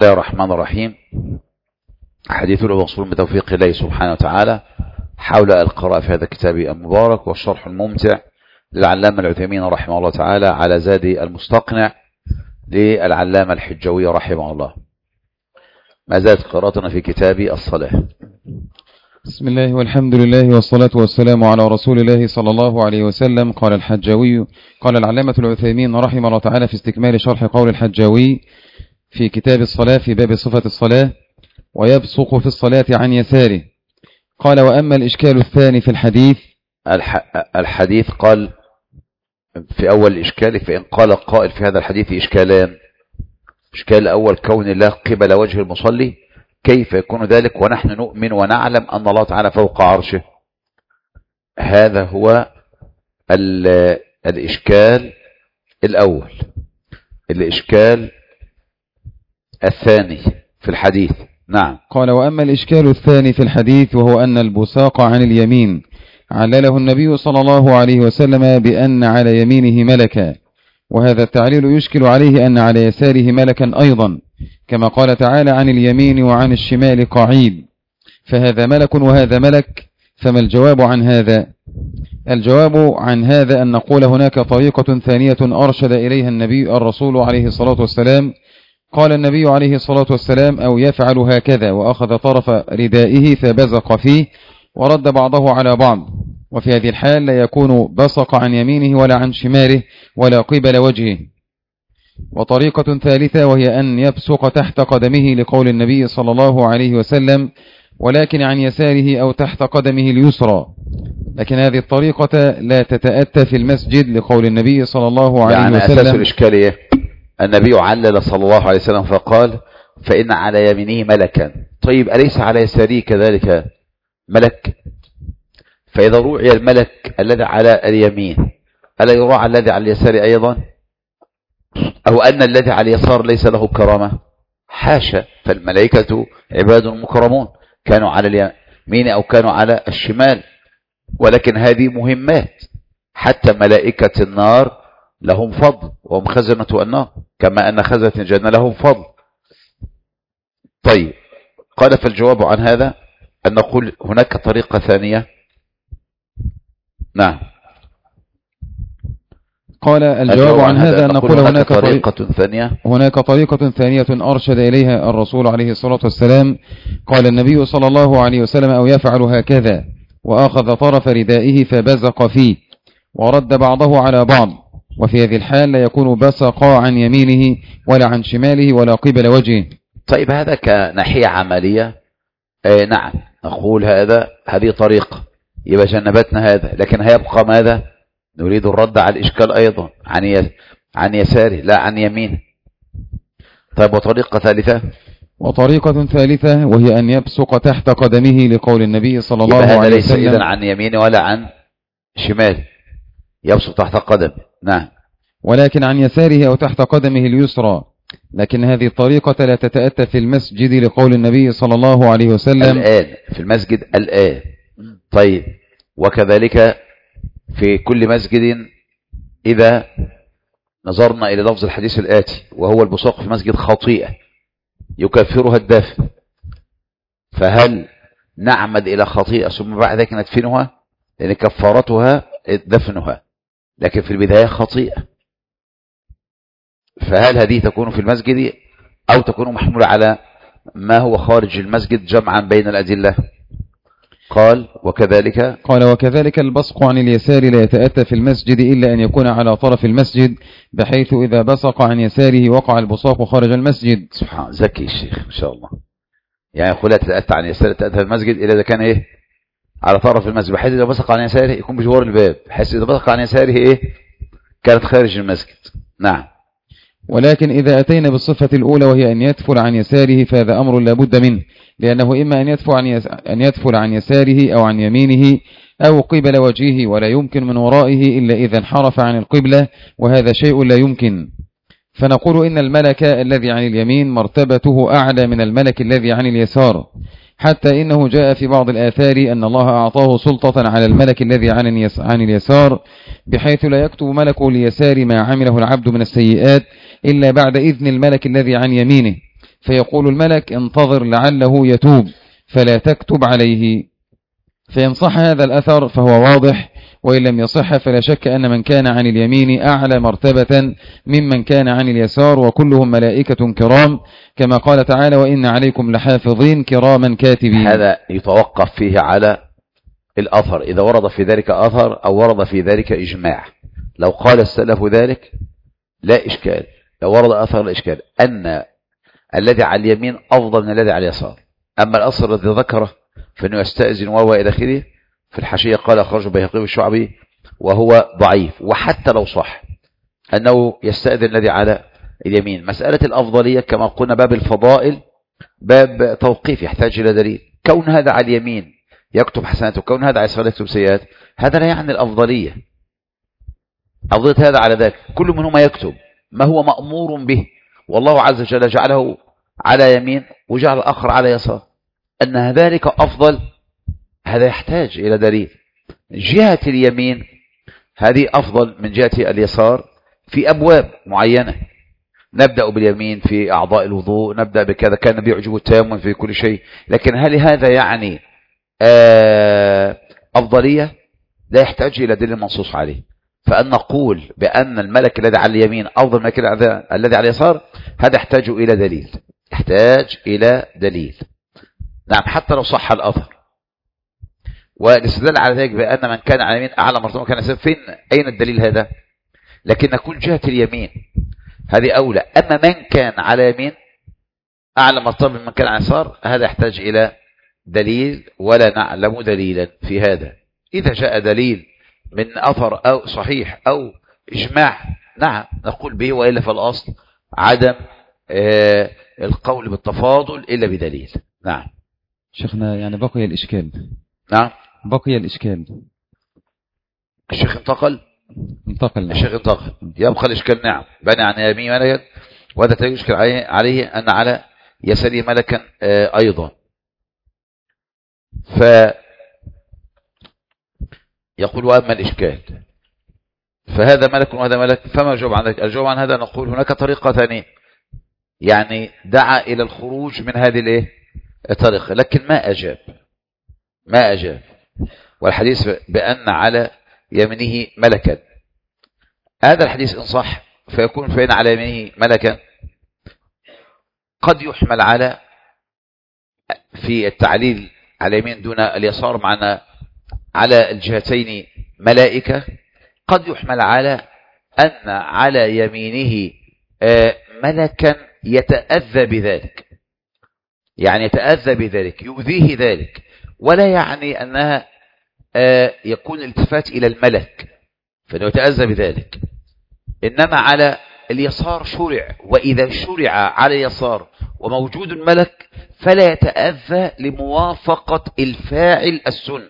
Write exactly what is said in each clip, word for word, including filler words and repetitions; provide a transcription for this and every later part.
الله الرحمن الرحيم. حديث الوصول بتوفيق الله سبحانه وتعالى حول القراءة في هذا الكتاب المبارك والشرح الممتع للعلامة العثيمين رحمه الله تعالى على زاد المستقنع للعلامة الحجوي رحمه الله. ما زالت قراءتنا في كتاب الصلاة. بسم الله والحمد لله والصلاة والسلام على رسول الله صلى الله عليه وسلم. قال الحجوي قال العلامة العثيمين رحمه الله تعالى في استكمال شرح قول الحجوي في كتاب الصلاة في باب صفة الصلاة: ويبصق في الصلاة عن يساره. قال: وأما الإشكال الثاني في الحديث الحديث قال في أول الإشكال، فإن قال قائل في هذا الحديث إشكالان: إشكال الأول كون الله قبل وجه المصلي، كيف يكون ذلك ونحن نؤمن ونعلم أن الله تعالى فوق عرشه؟ هذا هو الإشكال الأول. الإشكال الثاني في الحديث. نعم. قال: وأما الإشكال الثاني في الحديث وهو أن البساق عن اليمين علله النبي صلى الله عليه وسلم بأن على يمينه ملكا، وهذا التعليل يشكل عليه أن على يساره ملكا أيضا، كما قال تعالى: عن اليمين وعن الشمال قعيد، فهذا ملك وهذا ملك. فما الجواب عن هذا؟ الجواب عن هذا أن نقول هناك طريقة ثانية أرشد إليها النبي الرسول عليه الصلاة والسلام. قال النبي عليه الصلاة والسلام: أو يفعل هكذا، وأخذ طرف ردائه فبزق فيه ورد بعضه على بعض، وفي هذه الحال لا يكون بصق عن يمينه ولا عن شماله ولا قبل وجهه. وطريقة ثالثة وهي أن يبصق تحت قدمه لقول النبي صلى الله عليه وسلم: ولكن عن يساره أو تحت قدمه اليسرى، لكن هذه الطريقة لا تتأتى في المسجد لقول النبي صلى الله عليه يعني وسلم. أساس الإشكالية النبي علل صلى الله عليه وسلم فقال: فإن على يمينه ملكا. طيب أليس على يساره كذلك ملك؟ فإذا روعي الملك الذي على اليمين ألا يراعى الذي على اليسار أيضا؟ أو أن الذي على اليسار ليس له كرامة؟ حاشا، فالملائكة عباد مكرمون، كانوا على اليمين أو كانوا على الشمال، ولكن هذه مهمات. حتى ملائكة النار لهم فضل وهم خزنة النار، كما أن خزنة الجنة لهم فضل. طيب، قال: فالجواب عن هذا أن نقول هناك طريقة ثانية. نعم. قال: الجواب عن هذا أن نقول هناك طريقة ثانية هناك طريقة ثانية أرشد إليها الرسول عليه الصلاة والسلام. قال النبي صلى الله عليه وسلم: أو يفعل هكذا، وأخذ طرف ردائه فبزق فيه ورد بعضه على بعض، وفي هذه الحال لا يكون بصق عن يمينه ولا عن شماله ولا قبل وجهه. طيب، هذا كناحية عملية. آه نعم، نقول هذا هذه طريقة، يبقى جنبتنا هذا، لكن هيبقى ماذا؟ نريد الرد على الإشكال أيضا عن عن يساره لا عن يمينه. طيب، وطريقة ثالثة؟ وطريقة ثالثة وهي أن يبصق تحت قدمه لقول النبي صلى الله عليه وسلم: هذا ليس إذن عن يمينه ولا عن شماله، يبصق تحت قدمه. نعم. ولكن عن يساره أو تحت قدمه اليسرى، لكن هذه الطريقة لا تتأتى في المسجد لقول النبي صلى الله عليه وسلم الآن في المسجد الآن. طيب، وكذلك في كل مسجد إذا نظرنا إلى لفظ الحديث الآتي وهو البصاق في مسجد خطيئة يكفرها الدفن، فهل نعمد إلى خطيئة ثم بعد ذلك ندفنها؟ لأن كفارتها دفنها، لكن في البداية خطيئة. فهل هذه تكون في المسجد أو تكون محمولة على ما هو خارج المسجد جمعا بين الأدلة؟ قال: وكذلك قال وكذلك البصق عن اليسار لا يتأتى في المسجد إلا أن يكون على طرف المسجد، بحيث إذا بصق عن يساره وقع البصاق خارج المسجد. سبحان ذكي الشيخ إن شاء الله. يعني يقول لا تتأتى عن يساره تتأتى في المسجد إلا إذا كان إيه؟ على طرف المسجد، بحيث إذا بصق عن يساره يكون بجوار الباب، بحيث إذا بصق عن يساره إيه؟ كانت خارج المسجد. نعم. ولكن إذا أتينا بالصفة الأولى وهي أن يدفل عن يساره فهذا أمر لا بد منه، لأنه إما أن يدفل عن يس... أن يدفل عن يساره أو عن يمينه أو قبل وجهه، ولا يمكن من ورائه إلا إذا انحرف عن القبلة، وهذا شيء لا يمكن. فنقول إن الملك الذي عن اليمين مرتبته أعلى من الملك الذي عن اليسار، حتى إنه جاء في بعض الآثار أن الله أعطاه سلطة على الملك الذي عن اليسار، بحيث لا يكتب ملك اليسار ما عمله العبد من السيئات إلا بعد إذن الملك الذي عن يمينه، فيقول الملك انتظر لعله يتوب فلا تكتب عليه. فإن صح هذا الأثر فهو واضح، وإن لم يصح فلا شك أن من كان عن اليمين أعلى مرتبة ممن كان عن اليسار، وكلهم ملائكة كرام كما قال تعالى وإن عليكم لحافظين كراما كاتبين. هذا يتوقف فيه على الأثر، إذا ورد في ذلك أثر أو ورد في ذلك إجماع. لو قال السلف ذلك لا إشكال، لو ورد أثر لا إشكال أن الذي على اليمين أفضل من الذي على اليسار. أما الأثر الذي ذكره فإنه يستأذن وهو إلى آخره، في الحاشية قال أخرجه البيهقي والشعبي وهو ضعيف. وحتى لو صح أنه يستأذن الذي على اليمين، مسألة الأفضلية كما قلنا باب الفضائل باب توقيف يحتاج إلى دليل. كون هذا على اليمين يكتب حسناته وكون هذا على اليسار يكتب سيئات، هذا لا يعني الأفضلية. أفضلية هذا على ذاك، كل منهما يكتب ما هو مأمور به، والله عز وجل جعله على يمين وجعل الآخر على يسار. أن ذلك أفضل هذا يحتاج إلى دليل. جهة اليمين هذه أفضل من جهة اليسار في أبواب معينة، نبدأ باليمين في أعضاء الوضوء، نبدأ بكذا، كان النبي يعجبه التيمم في كل شيء. لكن هل هذا يعني أفضلية؟ لا يحتاج إلى دليل منصوص عليه. فأن نقول بأن الملك الذي على اليمين أفضل من الملك الذي على اليسار، هذا يحتاج إلى دليل، يحتاج إلى دليل. نعم، حتى لو صح الأثر. والاستدلال على ذلك بأن من كان على اليمين أعلى مرتبة كان يسير، فين أين الدليل هذا؟ لكن نقول جهة اليمين هذه أولى. أما من كان على يمين أعلى مرتبة من كان على يسار، هذا يحتاج إلى دليل، ولا نعلم دليلا في هذا. إذا جاء دليل من أثر أو صحيح أو إجماع نعم نقول به، وإلا فالأصل عدم آه القول بالتفاضل إلا بدليل. نعم شيخنا، يعني بقي الإشكال. نعم بقي الإشكال. الشيخ انتقل انتقل نعم. الشيخ انتقل، يبقى الإشكال. نعم، بني عن يمين ملكا، وهذا لا يشكل عليه أن على يساره ملكا آه أيضا. ف يقول وأما الإشكال فهذا ملك وهذا ملك، فما الجواب عن ذلك؟ الجواب عن هذا نقول هناك طريقة ثانية، يعني دعا إلى الخروج من هذه الايه الطريقة، لكن ما أجاب ما أجاب والحديث بأن على يمينه ملكا، هذا الحديث إن صح فيكون فإن على يمينه ملكا قد يحمل على في التعليل على يمين دون اليسار، معنا على الجهتين ملائكة، قد يحمل على أن على يمينه ملكا يتأذى بذلك، يعني يتأذى بذلك يؤذيه ذلك، ولا يعني أنها يكون الالتفات إلى الملك فإنه يتأذى بذلك، إنما على اليسار شرع، وإذا شرع على اليسار وموجود الملك فلا يتأذى لموافقة الفاعل السنة.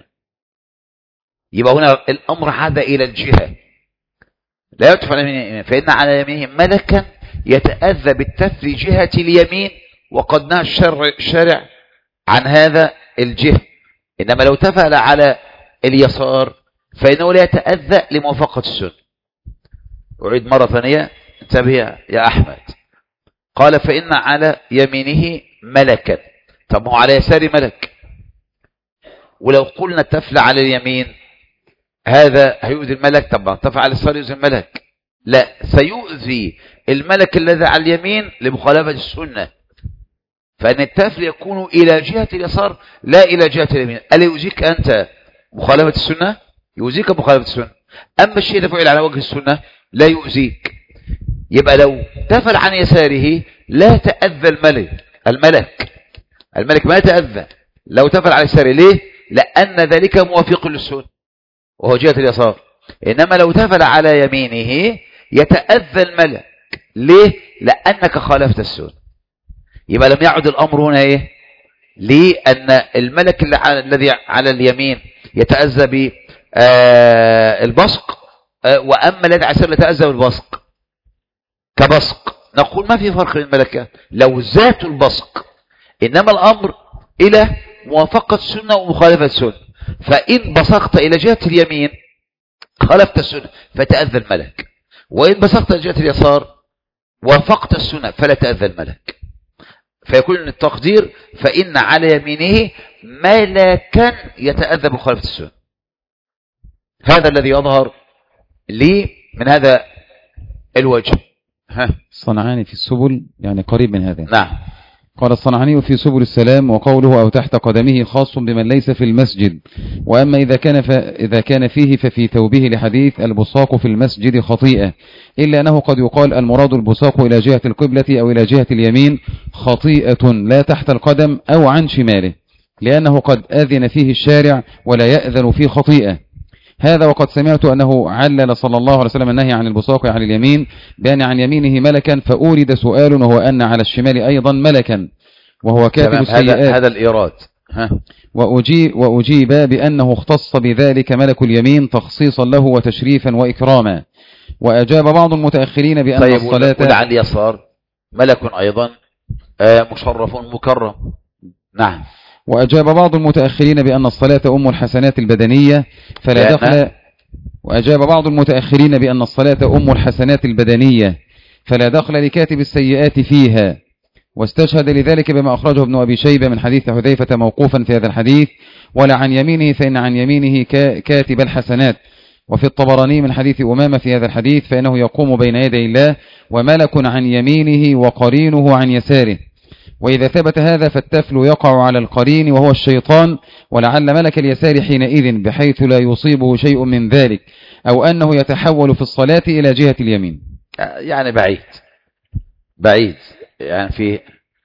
يبقى هنا الأمر عاد إلى الجهة، لا يدفع اليمين، فإن على يمينه ملكا يتأذى بالتفري جهة اليمين، وقد نهى الشرع, الشرع عن هذا الجهة. إنما لو تفعل على اليسار فإنه لا يتأذى لموافقة السنة. أعيد مرة ثانية، انتبه يا أحمد. قال فإن على يمينه ملكا، طب هو على يسار ملك، ولو قلنا تفل على اليمين هذا هيؤذي الملك، طبعا تفعل على اليسار يؤذي الملك، لا، سيؤذي الملك الذي على اليمين لمخالفة السنة، فأن التفل يكون إلى جهة اليسار لا إلى جهة اليمين. ألا يؤذيك أنت مخالفة السنة؟ يؤذيك مخالفة السنة. أما الشيء إذا فعل على وجه السنة لا يؤذيك. يبقى لو تفل عن يساره لا تأذى الملك الملك الملك ما يتأذى لو تفل على يساره. ليه؟ لأن ذلك موافق للسنة وهو جهة اليسار. إنما لو تفل على يمينه يتأذى الملك. ليه؟ لأنك خالفت السنة. يبقى لم يعد الأمر هنا إيه؟ لأن الملك الذي على اليمين يتأذى بالبصق، وأما الذي على اليسار يتأذى بالبصق كبصق. نقول ما في فرق بين الملكات لو ذات البصق، إنما الأمر إلى موافقة السنة ومخالفة السنة. فإن بصقت إلى جهة اليمين خالفت السنة فتأذى الملك، وإن بصقت إلى جهة اليسار وافقت السنة فلا تأذى الملك. فيكون التقدير فإن على يمينه ملكا يتأذى بمخالفة السنة. هذا الذي يظهر لي من هذا الوجه. ها الصنعاني في السبل يعني قريب من هذا. نعم. قال الصنعاني في سبل السلام وقوله أو تحت قدمه خاص بمن ليس في المسجد، وأما إذا كان, ف... إذا كان فيه ففي توبيه لحديث البصاق في المسجد خطيئة، إلا أنه قد يقال المراد البصاق إلى جهة القبلة أو إلى جهة اليمين خطيئة لا تحت القدم أو عن شماله، لأنه قد أذن فيه الشارع ولا يأذن فيه خطيئة. هذا وقد سمعت أنه علل صلى الله عليه وسلم النهي عن البصاق على اليمين بأن عن يمينه ملكا، فأورد سؤال وهو أن على الشمال أيضا ملكا وهو كاتب السيئات. هذا, هذا الإيراد. ها. وأجيب, وأجيب بأنه اختص بذلك ملك اليمين تخصيصا له وتشريفا وإكراما. وأجاب بعض المتأخرين بأن طيب الصلاة على اليسار ملك أيضا مشرف مكرم. نعم. وأجاب بعض المتأخرين بأن الصلاة أم الحسنات البدنية فلا دخل وأجاب بعض المتأخرين بأن الصلاة أم الحسنات البدنية فلا دخل لكاتب السيئات فيها، واستشهد لذلك بما أخرجه ابن أبي شيبة من حديث حذيفة موقوفا في هذا الحديث ولا عن يمينه فإن عن يمينه كاتب الحسنات. وفي الطبراني من حديث أمامة في هذا الحديث فإنه يقوم بين يدي الله وملك عن يمينه وقرينه عن يساره. وإذا ثبت هذا فالتفل يقع على القرين وهو الشيطان، ولعل ملك اليسار حينئذ بحيث لا يصيبه شيء من ذلك، أو أنه يتحول في الصلاة إلى جهة اليمين. يعني بعيد بعيد يعني في،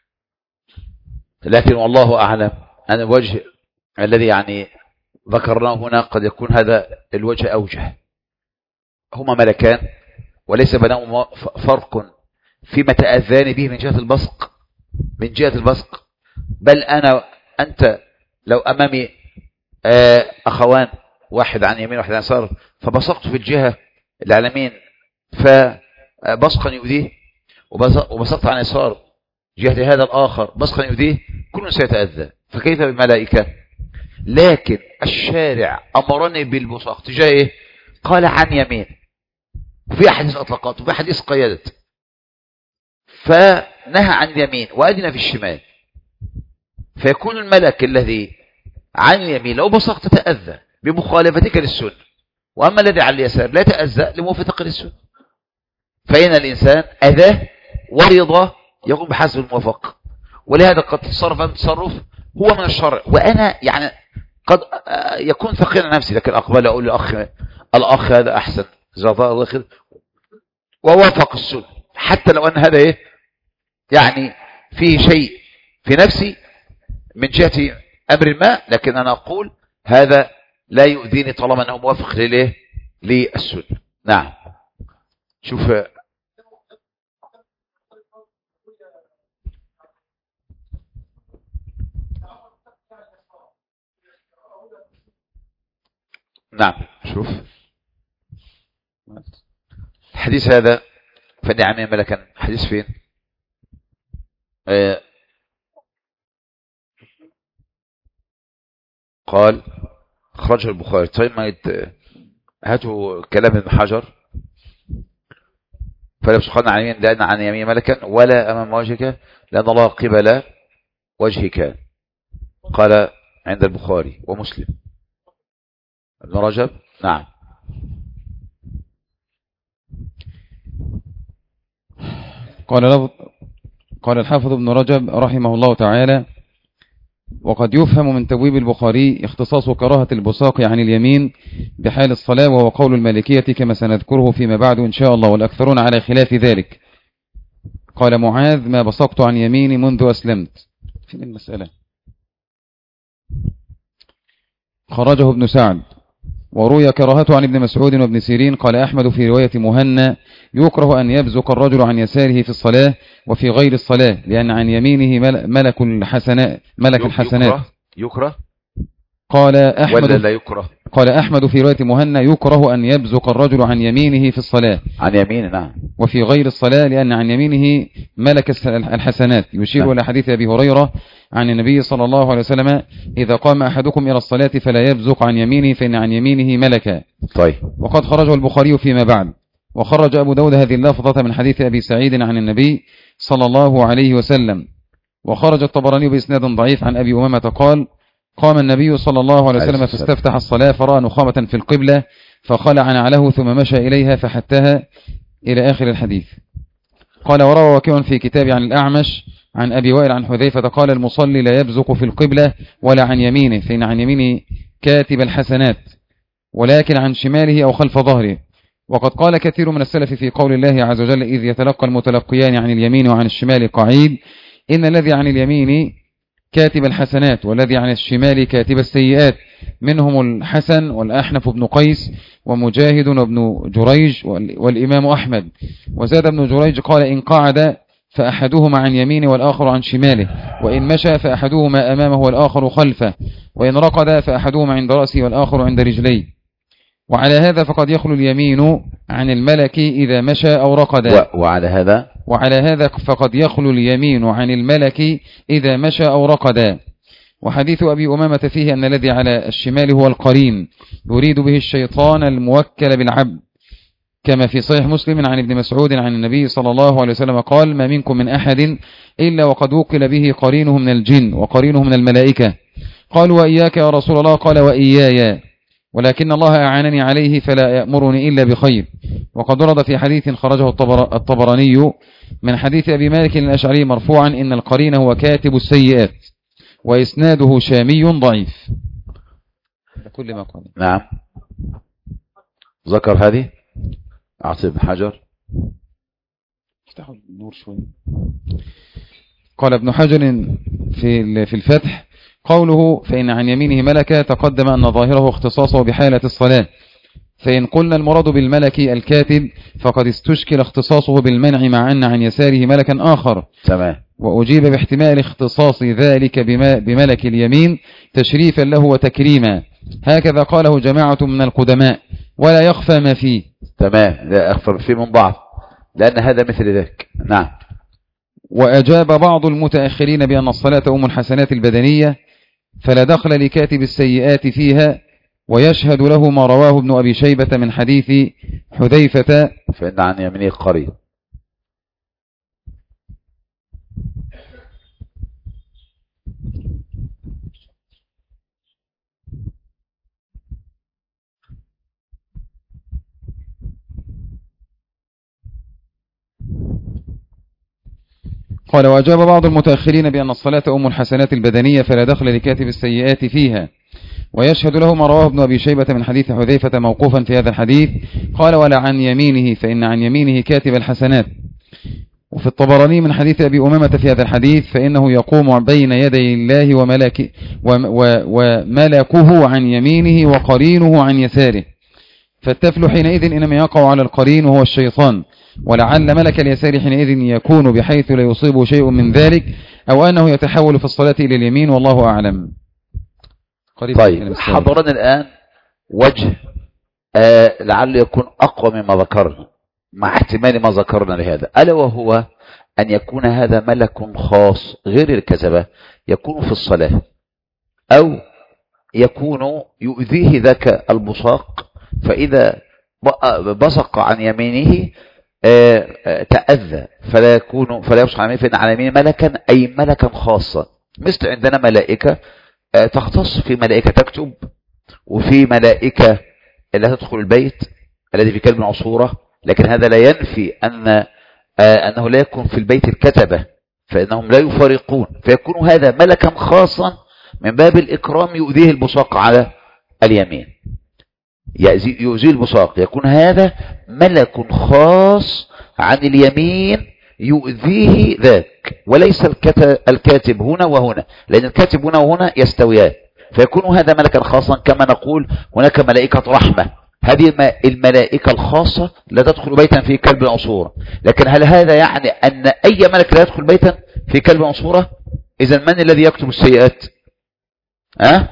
لكن والله أعلم أن الوجه الذي يعني ذكرناه هنا قد يكون هذا الوجه أوجه. هما ملكان وليس بينهما فرق فيما تأذان به من جهة البصق من جهة البصق بل أنا أنت لو أمامي أخوان واحد عن يمين واحد عن يسار فبصقت في الجهة اللي على يمين فبصقا يؤذيه وبصقت عن يسار جهة هذا الآخر بصقا يؤذيه كل سيتأذى، فكيف بالملائكة؟ لكن الشارع أمرني بالبصاق تجاه إيه؟ قال عن يمين، وفي أحاديث أطلقات وفي أحاديث قيادت، فنهى عن اليمين وأذن في الشمال، فيكون الملك الذي عن اليمين لو بصقت تتأذى بمخالفتك للسنة، وأما الذي على اليسار لا تأذى لموافقتك للسنة. فإن الإنسان أذاه ورضاه يقوم بحسب الموافقة، ولهذا قد تصرف أن تصرف هو من الشرع، وأنا يعني قد يكون ثقيل نفسي لكن أقبل أقول لأخ الأخ هذا أحسن جزاه الله خير ووافق السنة، حتى لو أن هذا إيه يعني فيه شيء في نفسي من جهة أمر ما، لكن أنا أقول هذا لا يؤذيني طالما أنه موافق لليه للسنة. نعم. شوف نعم شوف الحديث هذا فنعم ملكا، حديث فين؟ آه قال خرجه البخاري. طيب ما يت... هاتوا كلام ابن حجر فلا يبصقن عن يمين لأن عن يمين ملكا ولا أمام وجهك لأن الله قبل وجهك، قال عند البخاري ومسلم. ابن رجب. نعم. قال قال الحافظ ابن رجب رحمه الله تعالى: وقد يفهم من تبويب البخاري اختصاص كراهة البصاق عن اليمين بحال الصلاة، وهو قول المالكية كما سنذكره فيما بعد إن شاء الله، والأكثرون على خلاف ذلك. قال معاذ: ما بصقت عن يميني منذ أسلمت. فين المسألة؟ خرجه ابن سعد. وروي كراهته عن ابن مسعود وابن سيرين. قال أحمد في رواية مهنا: يكره أن يبزق الرجل عن يساره في الصلاة وفي غير الصلاة، لأن عن يمينه ملك الحسنات ملك الحسنات. يكره, يكره. قال أحمد ولا لا يكره؟ قال أحمد في رواية مهنا: يكره أن يبزق الرجل عن يمينه في الصلاة عن يمينه. نعم. وفي غير الصلاة، لأن عن يمينه ملك الحسنات. يشير نعم. إلى حديث أبي هريرة عن النبي صلى الله عليه وسلم: إذا قام أحدكم إلى الصلاة فلا يبزق عن يمينه فإن عن يمينه ملكا. طيب. وقد خرجه البخاري فيما بعد. وخرج أبو داود هذه اللفظة من حديث أبي سعيد عن النبي صلى الله عليه وسلم. وخرج الطبراني بإسناد ضعيف عن أبي أمامة قال قام النبي صلى الله عليه وسلم فاستفتح الصلاة فرأى نخامة في القبلة فخلع نعله ثم مشى إليها فحتها إلى آخر الحديث. قال وروى وكيع في كتاب عن الأعمش عن أبي وائل عن حذيفة قال المصلي لا يبزق في القبلة ولا عن يمينه فإن عن يمينه كاتب الحسنات ولكن عن شماله أو خلف ظهره. وقد قال كثير من السلف في قول الله عز وجل إذ يتلقى المتلقيان عن اليمين وعن الشمال قعيد إن الذي عن اليمين كاتب الحسنات والذي عن الشمال كاتب السيئات منهم الحسن والأحنف بن قيس ومجاهد وابن جريج والإمام أحمد. وزاد ابن جريج قال إن قعد فأحدهما عن يمينه والآخر عن شماله وإن مشى فأحدهما أمامه والآخر خلفه وإن رقد فأحدهما عند رأسه والآخر عند رجليه. وعلى هذا فقد يخلو اليمين عن الملك إذا مشى أو رقد وعلى هذا وعلى هذا فقد يخلو اليمين عن الملك إذا مشى أو رقد. وحديث أبي أمامة فيه أن الذي على الشمال هو القرين يريد به الشيطان الموكل بالعبد كما في صحيح مسلم عن ابن مسعود عن النبي صلى الله عليه وسلم قال ما منكم من أحد إلا وقد وكل به قرينه من الجن وقرينه من الملائكة. قالوا وإياك يا رسول الله قال وإياي ولكن الله أعانني عليه فلا يأمرني إلا بخير. وقد ورد في حديث خرجه الطبراني من حديث أبي مالك الأشعري مرفوعا إن القرين هو كاتب السيئات وإسناده شامي ضعيف. كل ما قال. نعم ذكر هذه أعطي ابن حجر افتحوا النور شوي. قال ابن حجر في في الفتح قوله فإن عن يمينه ملكة تقدم أن ظاهره اختصاصه بحالة الصلاة فإن قلنا المراد بالملك الكاتب فقد استشكل اختصاصه بالمنع مع أن عن يساره ملكا آخر تمام. وأجيب باحتمال اختصاص ذلك بملك اليمين تشريفا له وتكريما هكذا قاله جماعة من القدماء ولا يخفى ما فيه. تمام لا أخفى فيه من ضعف لأن هذا مثل ذلك. نعم. وأجاب بعض المتأخرين بأن الصلاة أم الحسنات البدنية فلا دخل لكاتب السيئات فيها ويشهد له ما رواه ابن أبي شيبة من حديث حذيفة فإن عن يمينه قرين. قال وأجاب بعض المتأخرين بأن الصلاة أم الحسنات البدنية فلا دخل لكاتب السيئات فيها ويشهد له ما رواه ابن أبي شيبة من حديث حذيفة موقوفا في هذا الحديث قال ولا عن يمينه فإن عن يمينه كاتب الحسنات. وفي الطبراني من حديث أبي أمامة في هذا الحديث فإنه يقوم بين يدي الله وملك وملكه عن يمينه وقرينه عن يساره فالتفل حينئذ إنما يقع على القرين وهو الشيطان ولعل ملك اليسار حينئذ يكون بحيث لا يصيبه شيء من ذلك أو أنه يتحول في الصلاة إلى اليمين والله أعلم. طيب حضرنا الآن وجه آه لعل يكون أقوى مما ذكرنا مع احتمال ما ذكرنا لهذا ألا وهو أن يكون هذا ملك خاص غير الكتبة يكون في الصلاة أو يكون يؤذيه ذاك البصاق فإذا بصق عن يمينه تأذى فلا يكون فلا يبصق عن يمينه فإن على يمينه ملكا أي ملكا خاصا مثل عندنا ملائكة تختص في ملائكة تكتب وفي ملائكة لا تدخل البيت الذي في كلب عصورة لكن هذا لا ينفي أن أنه لا يكون في البيت الكتبة فإنهم لا يفارقون فيكون هذا ملكا خاصا من باب الإكرام يؤذيه البصاق على اليمين يؤذيه البصاق يكون هذا ملك خاص عن اليمين يؤذيه ذاك وليس الكاتب هنا وهنا لأن الكاتب هنا وهنا يستويان فيكون هذا ملكا خاصا كما نقول هناك ملائكة رحمة هذه الملائكة الخاصة لا تدخل بيتا في كلب عصورة لكن هل هذا يعني أن أي ملك لا يدخل بيتا في كلب عصورة إذن من الذي يكتب السيئات أه؟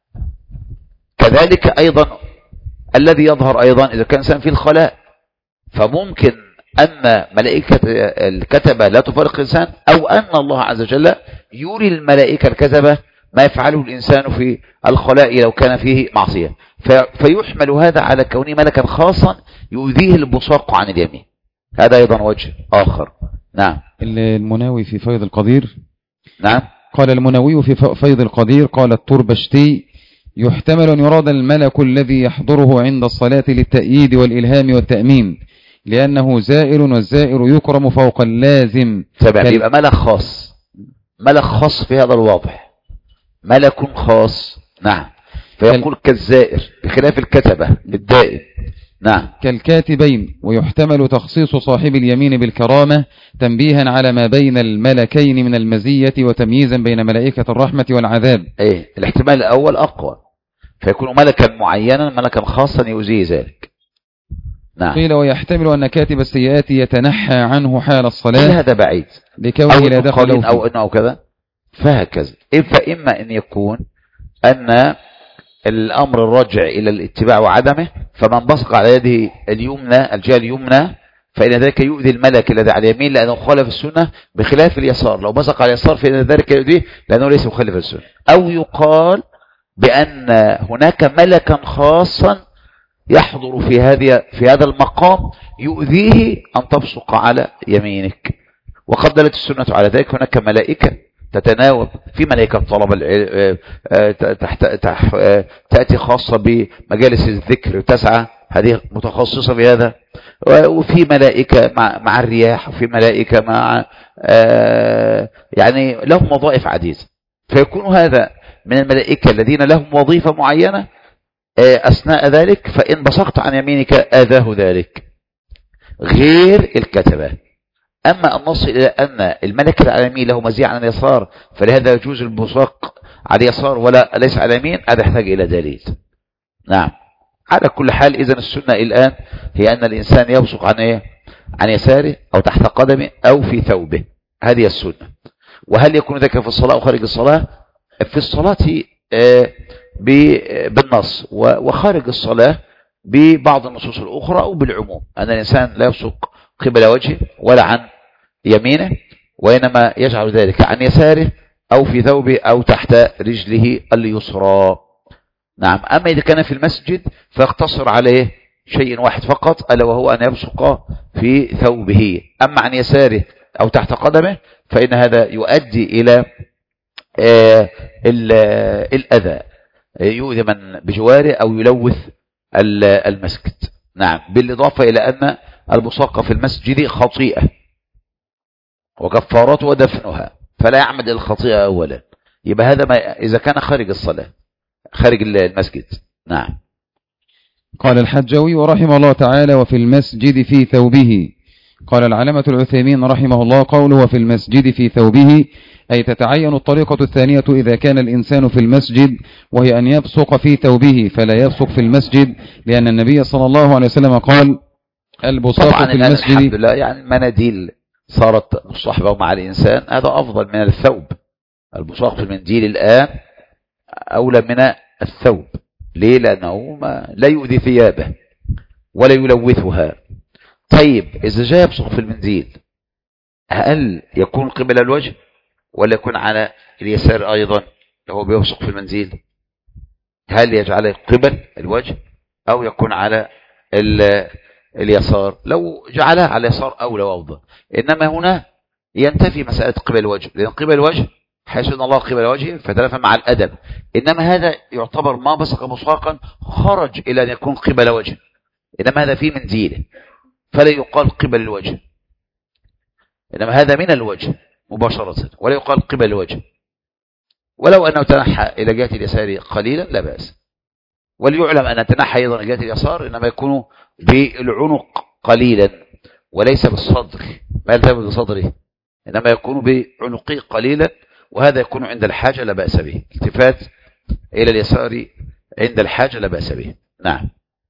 كذلك أيضا الذي يظهر أيضا إذا كان إنسان في الخلاء فممكن أن ملائكة الكتبة لا تفارق الإنسان أو أن الله عز وجل يري الملائكة الكتبة ما يفعله الإنسان في الخلاء لو كان فيه معصية فيحمل هذا على كونه ملكا خاصا يؤذيه البصاق عن اليمين هذا أيضا وجه آخر. نعم. المناوي في فيض القدير نعم. قال المنووي في فيض القدير، قال التربشتي: يحتمل أن يراد الملك الذي يحضره عند الصلاة للتأييد والإلهام والتأمين، لأنه زائر، والزائر يكرم فوق اللازم. تمام. يبقى ملك خاص، ملك خاص في هذا الواضح، ملك خاص. نعم. فيقول كالزائر بخلاف الكتبة الدائم. نعم. كالكاتبين. ويحتمل تخصيص صاحب اليمين بالكرامة تنبيها على ما بين الملكين من المزية وتمييزا بين ملائكة الرحمة والعذاب. ايه الاحتمال الأول أقوى، فيكون ملكا معينا ملكا خاصا يؤذيه ذلك. نعم. قيل ويحتمل أن كاتب السيئات يتنحى عنه حال الصلاة، هذا بعيد، لكونه لا دخل فيه، أو إنه كذا، فهكذا. فإما أن يكون أن الأمر الراجع إلى الاتباع وعدمه، فمن بصق على يده اليمنى الجهة اليمنى فإن ذلك يؤذي الملك الذي على اليمين لأنه خالف السنة، بخلاف اليسار لو بصق على اليسار فإن ذلك يؤذيه لأنه ليس مخالف السنة. أو يقال بأن هناك ملكا خاصا يحضر في هذه في هذا المقام يؤذيه أن تبصق على يمينك، وقد دلت السنة على ذلك. هناك ملائكة تتناوب، في ملائكة طلب العلم تأتي خاصة بمجالس الذكر تسعى، هذه متخصصة بهذا، وفي ملائكة مع, مع الرياح، وفي ملائكة مع يعني لهم وظائف عديدة. فيكون هذا من الملائكة الذين لهم وظيفة معينة أثناء ذلك، فإن بصقت عن يمينك آذاه ذلك، غير الكتبة. أما أن نصل إلى أن الملك على اليمين له مزية عن اليسار فلهذا يجوز البصاق على اليسار ولا ليس على اليمين، هذا يحتاج إلى دليل. نعم. على كل حال إذن السنة الآن هي أن الإنسان يبصق عن إيه؟ عن يساره أو تحت قدمه أو في ثوبه، هذه السنة. وهل يكون ذلك في الصلاة أو خارج الصلاة؟ في الصلاة بالنص، وخارج الصلاة ببعض النصوص الأخرى أو بالعموم، أن الإنسان لا يبصق قبل وجهه ولا عن يمينه، وإنما يجعل ذلك عن يساره أو في ثوبه أو تحت رجله اليسرى. نعم. أما إذا كان في المسجد فيقتصر عليه شيء واحد فقط، ألا وهو أن يبصق في ثوبه. أما عن يساره أو تحت قدمه فإن هذا يؤدي إلى آه الأذى، يؤذي من بجواره أو يلوث المسجد. نعم. بالإضافة إلى أن البصاق في المسجد خطيئة وكفارته ودفنها، فلا يعمد الخطيئة أولا. يبقى هذا ما إذا كان خارج الصلاة خارج المسجد. نعم. قال الحجوي رحمه الله تعالى: وفي المسجد في ثوبه. قال العلامة العثيمين رحمه الله: قوله وفي المسجد في ثوبه أي تتعين الطريقة الثانية إذا كان الإنسان في المسجد، وهي أن يبصق في ثوبه فلا يبصق في المسجد، لأن النبي صلى الله عليه وسلم قال: البصاق في المسجد. الحمد لله يعني المناديل صارت مصاحبة مع الإنسان، هذا أفضل من الثوب. البصاق في المنديل الآن أولى من الثوب. ليه؟ لأنه ما لا يؤذي ثيابه ولا يلوثها. طيب إذا جاء يبصق في المنديل هل يكون قبل الوجه ولا يكون على اليسار أيضا؟ هو بيبصق في المنديل هل يجعله قبل الوجه أو يكون على اليسار؟ لو جعلها على اليسار أولى وأفضل. إنما هنا ينتفي مسألة قبل الوجه، لأن قبل الوجه حيث أن الله قبل وجهه فتلف مع الأدب. إنما هذا يعتبر ما بصق بصاقا خرج إلى أن يكون قبل وجه، إنما هذا في منديله فلا يقال قبل الوجه، إنما هذا من الوجه مباشرة ولا يقال قبل الوجه. ولو أنه تنحى إلى جهة اليسار قليلا لا بأس. وليعلم أن تنحى أيضا إلى جهة اليسار إنما يكون بالعنق قليلا وليس بالصدر، ما يلتفت بصدره، إنما يكون بعنقه قليلا، وهذا يكون عند الحاجة لا بأس به. التفات إلى اليسار عند الحاجة لا بأس به. نعم.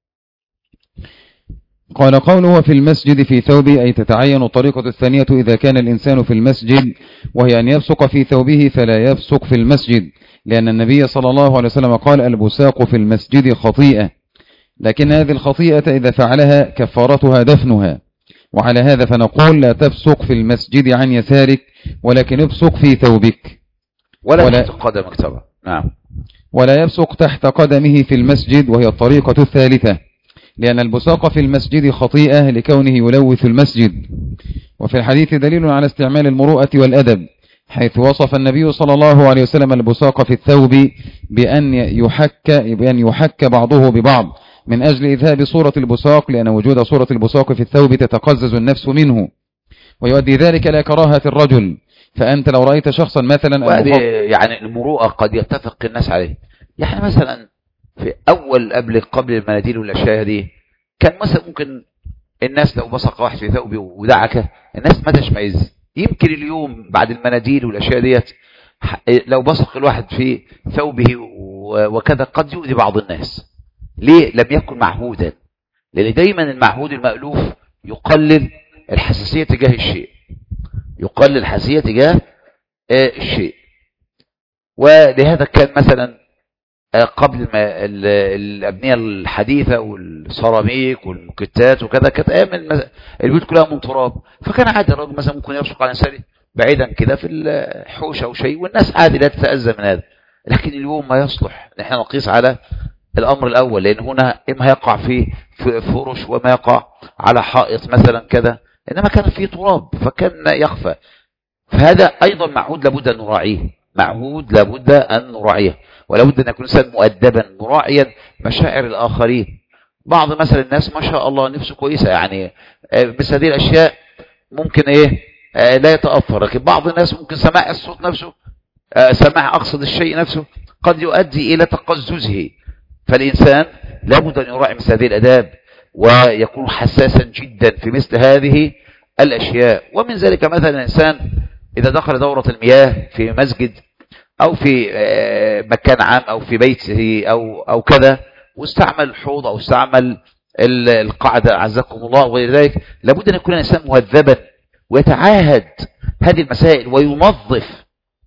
قال قوله في المسجد في ثوبه أي تتعين الطريقة الثانية إذا كان الإنسان في المسجد، وهي أن يبصق في ثوبه فلا يبصق في المسجد، لأن النبي صلى الله عليه وسلم قال: البساق في المسجد خطيئة، لكن هذه الخطيئة إذا فعلها كفارتها دفنها. وعلى هذا فنقول: لا تبصق في المسجد عن يسارك، ولكن ابصق في ثوبك ولا, ولا تحت قدمك طبعا. نعم. ولا يبصق تحت قدمه في المسجد، وهي الطريقة الثالثة، لأن البصاق في المسجد خطيئة لكونه يلوث المسجد. وفي الحديث دليل على استعمال المروءة والأدب، حيث وصف النبي صلى الله عليه وسلم البصاق في الثوب بأن يحك, بأن يحك بعضه ببعض من أجل إذهاب صورة البصاق، لأن وجود صورة البصاق في الثوب تتقزز النفس منه ويؤدي ذلك إلى كراهة الرجل. فأنت لو رأيت شخصا مثلا يعني المروءة قد يتفق الناس عليه، يعني مثلا في أول قبل قبل المناديل والأشياء هذه كان مثلا ممكن الناس لو بصق واحد في ثوبه ودعك الناس ما تشمئز. يمكن اليوم بعد المناديل والأشياء ديت لو بصق الواحد في ثوبه وكذا قد يؤذي بعض الناس. ليه؟ لم يكن معهودا، لأن دايما المعهود المألوف يقلل الحساسية تجاه الشيء، يقلل الحساسية تجاه الشيء. ولهذا كان مثلا قبل ما الأبنية الحديثة والسيراميك والموكيتات وكذا كانت أيام البيوت كلها من تراب، فكان عادي الرجل مثلا ممكن يبصق على إنسان بعيدا كده في الحوش أو شيء والناس عادي لا تتأذى من هذا. لكن اليوم ما يصلح نحن نقيس على الأمر الأول، لأن هنا إما يقع في فرش وما يقع على حائط مثلا كذا، إنما كان في تراب فكان يخفى. فهذا أيضا معهود لابد أن نراعيه، معهود لابد أن نراعيه، ولابد أن يكون إنسان مؤدبا مراعيا مشاعر الآخرين. بعض مثلا الناس ما شاء الله نفسه كويسة، يعني بس هذه الأشياء ممكن إيه لا يتأثر، لكن بعض الناس ممكن سماع الصوت نفسه، سماع أقصد الشيء نفسه قد يؤدي إلى تقززه. فالإنسان لابد أن يراعي مثل هذه الأداب ويكون حساسا جدا في مثل هذه الأشياء. ومن ذلك مثلا الإنسان إذا دخل دورة المياه في مسجد أو في مكان عام أو في بيته أو أو كذا، واستعمل الحوض أو استعمل القاعدة عزكم الله وغير ذلك، لابد أن يكون الإنسان مهذبا ويتعاهد هذه المسائل وينظف